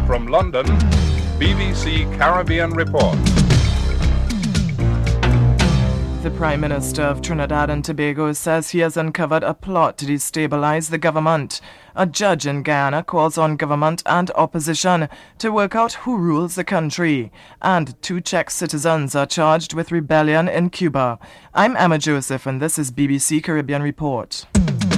From London, BBC Caribbean Report. The Prime Minister of Trinidad and Tobago says he has uncovered a plot to destabilize the government. A judge in Guyana calls on government and opposition to work out who rules the country. And 2 Czech citizens are charged with rebellion in Cuba. I'm Emma Joseph and this is BBC Caribbean Report.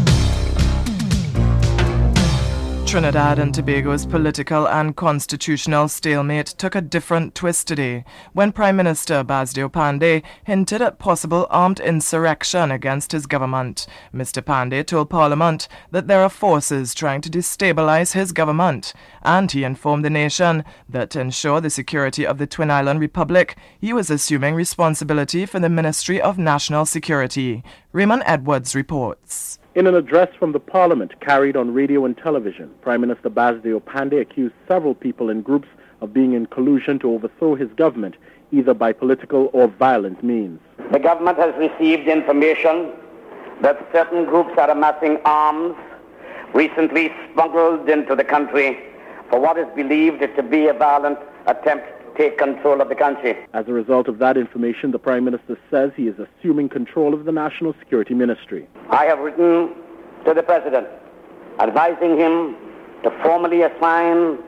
Trinidad and Tobago's political and constitutional stalemate took a different twist today when Prime Minister Basidio Panday hinted at possible armed insurrection against his government. Mr. Panday told Parliament that there are forces trying to destabilize his government, and he informed the nation that to ensure the security of the Twin Island Republic, he was assuming responsibility for the Ministry of National Security. Raymond Edwards reports. In an address from the Parliament carried on radio and television, Prime Minister Basidio Panday accused several people and groups of being in collusion to overthrow his government, either by political or violent means. The government has received information that certain groups are amassing arms recently smuggled into the country for what is believed to be a violent attempt to take control of the country. As a result of that information, the Prime Minister says he is assuming control of the National Security Ministry. I have written to the President advising him to formally assign